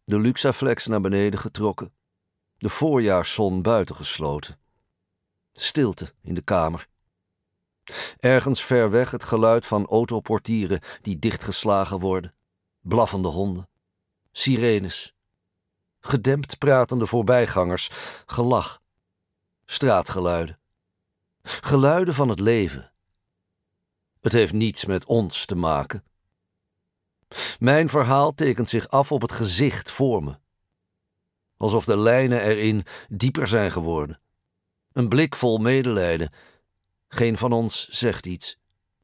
De Luxaflex naar beneden getrokken. De voorjaarszon buiten gesloten. Stilte in de kamer. Ergens ver weg het geluid van autoportieren die dichtgeslagen worden. Blaffende honden. Sirenes. Gedempt pratende voorbijgangers. Gelach. Straatgeluiden. Geluiden van het leven. Het heeft niets met ons te maken. Mijn verhaal tekent zich af op het gezicht voor me. Alsof de lijnen erin dieper zijn geworden. Een blik vol medelijden. Geen van ons zegt iets.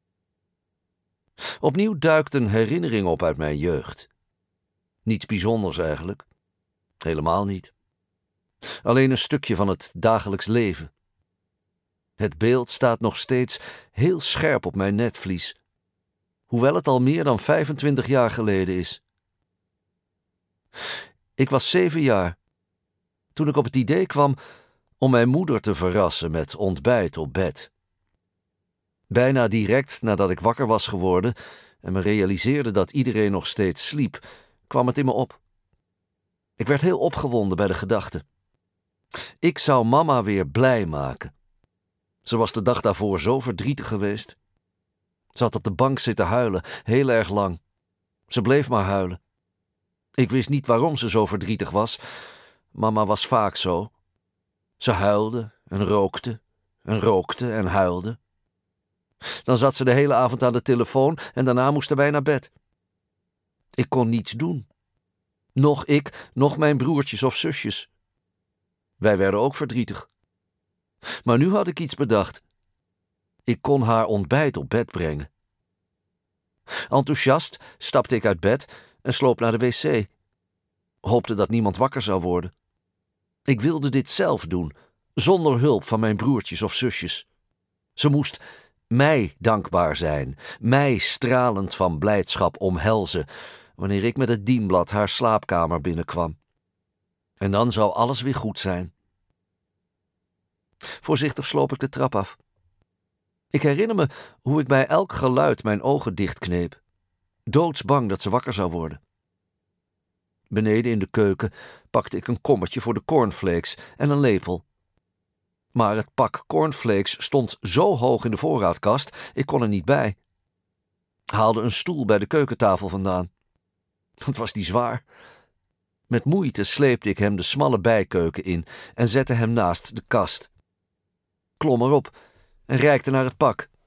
Opnieuw duikt een herinnering op uit mijn jeugd. Niets bijzonders eigenlijk. Helemaal niet. Alleen een stukje van het dagelijks leven. Het beeld staat nog steeds heel scherp op mijn netvlies, hoewel het al meer dan 25 jaar geleden is. Ik was 7 jaar, toen ik op het idee kwam om mijn moeder te verrassen met ontbijt op bed. Bijna direct nadat ik wakker was geworden en me realiseerde dat iedereen nog steeds sliep, kwam het in me op. Ik werd heel opgewonden bij de gedachte. Ik zou mama weer blij maken. Ze was de dag daarvoor zo verdrietig geweest. Ze had op de bank zitten huilen, heel erg lang. Ze bleef maar huilen. Ik wist niet waarom ze zo verdrietig was. Mama was vaak zo. Ze huilde en rookte en huilde. Dan zat ze de hele avond aan de telefoon en daarna moesten wij naar bed. Ik kon niets doen. Nog ik, nog mijn broertjes of zusjes. Wij werden ook verdrietig. Maar nu had ik iets bedacht. Ik kon haar ontbijt op bed brengen. Enthousiast stapte ik uit bed en sloop naar de wc. Hoopte dat niemand wakker zou worden. Ik wilde dit zelf doen, zonder hulp van mijn broertjes of zusjes. Ze moest mij dankbaar zijn, mij stralend van blijdschap omhelzen, wanneer ik met het dienblad haar slaapkamer binnenkwam. En dan zou alles weer goed zijn. Voorzichtig sloop ik de trap af. Ik herinner me hoe ik bij elk geluid mijn ogen dichtkneep, doodsbang dat ze wakker zou worden. Beneden in de keuken pakte ik een kommetje voor de cornflakes en een lepel. Maar het pak cornflakes stond zo hoog in de voorraadkast, ik kon er niet bij. Haalde een stoel bij de keukentafel vandaan. Wat was die zwaar? Met moeite sleepte ik hem de smalle bijkeuken in en zette hem naast de kast. Klom erop en reikte naar het pak.